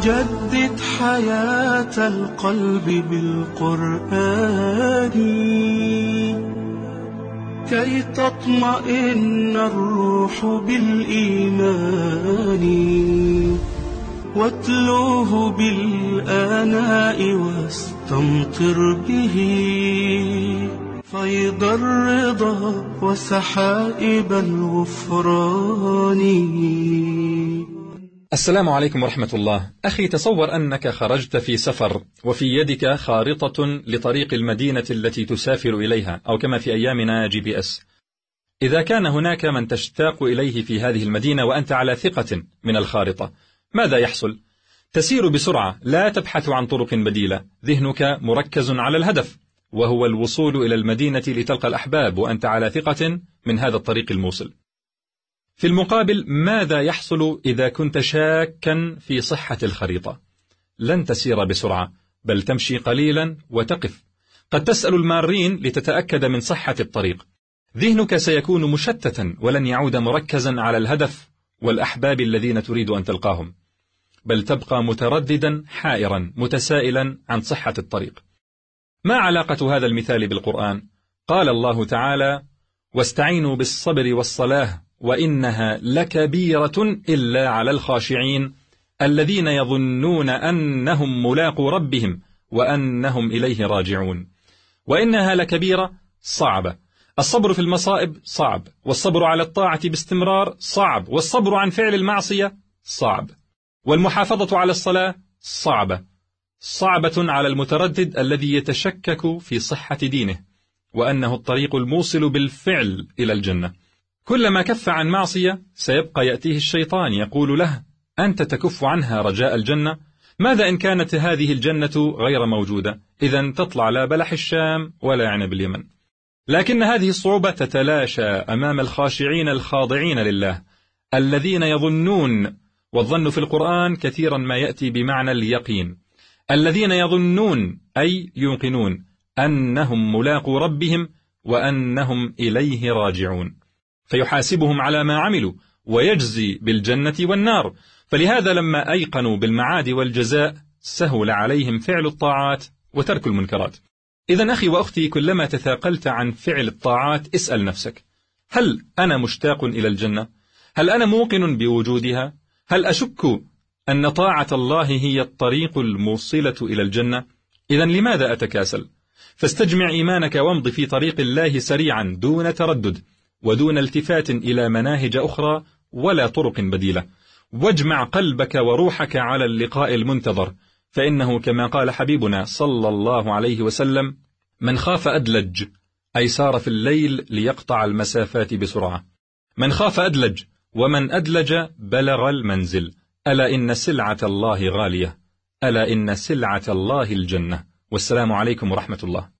جدد حياة القلب بالقرآن كي تطمئن الروح بالإيمان، واتلوه بالآناء واستمطر به فيض الرضا وسحائب الغفران. السلام عليكم ورحمة الله. أخي، تصور أنك خرجت في سفر وفي يدك خارطة لطريق المدينة التي تسافر إليها، أو كما في أيامنا GPS. إذا كان هناك من تشتاق إليه في هذه المدينة وأنت على ثقة من الخارطة، ماذا يحصل؟ تسير بسرعة، لا تبحث عن طرق بديلة، ذهنك مركز على الهدف، وهو الوصول إلى المدينة لتلقى الأحباب وأنت على ثقة من هذا الطريق الموصل. في المقابل، ماذا يحصل إذا كنت شاكا في صحة الخريطة؟ لن تسير بسرعة، بل تمشي قليلا وتقف. قد تسأل المارين لتتأكد من صحة الطريق. ذهنك سيكون مشتتا ولن يعود مركزا على الهدف والأحباب الذين تريد أن تلقاهم، بل تبقى مترددا حائرا متسائلا عن صحة الطريق. ما علاقة هذا المثال بالقرآن؟ قال الله تعالى: واستعينوا بالصبر والصلاة وإنها لكبيرة إلا على الخاشعين الذين يظنون أنهم ملاقو ربهم وأنهم إليه راجعون. وإنها لكبيرة صعبة. الصبر في المصائب صعب، والصبر على الطاعة باستمرار صعب، والصبر عن فعل المعصية صعب، والمحافظة على الصلاة صعبة على المتردد الذي يتشكك في صحة دينه وأنه الطريق الموصل بالفعل إلى الجنة. كلما كف عن معصية سيبقى يأتيه الشيطان يقول له: أنت تكف عنها رجاء الجنة؟ ماذا إن كانت هذه الجنة غير موجودة؟ إذن تطلع لا بلح الشام ولا عنب اليمن. لكن هذه الصعوبة تتلاشى أمام الخاشعين الخاضعين لله الذين يظنون، والظن في القرآن كثيرا ما يأتي بمعنى اليقين، الذين يظنون أي يوقنون أنهم ملاقو ربهم وأنهم إليه راجعون، فيحاسبهم على ما عملوا ويجزي بالجنة والنار. فلهذا لما أيقنوا بالمعاد والجزاء سهل عليهم فعل الطاعات وترك المنكرات. إذن أخي وأختي، كلما تثاقلت عن فعل الطاعات اسأل نفسك: هل أنا مشتاق إلى الجنة؟ هل أنا موقن بوجودها؟ هل أشك أن طاعة الله هي الطريق الموصلة إلى الجنة؟ إذن لماذا أتكاسل؟ فاستجمع إيمانك وامض في طريق الله سريعا دون تردد ودون التفات إلى مناهج أخرى ولا طرق بديلة، واجمع قلبك وروحك على اللقاء المنتظر، فإنه كما قال حبيبنا صلى الله عليه وسلم: من خاف أدلج، أي سار في الليل ليقطع المسافات بسرعة. من خاف أدلج، ومن أدلج بلغ المنزل. ألا إن سلعة الله غالية، ألا إن سلعة الله الجنة. والسلام عليكم ورحمة الله.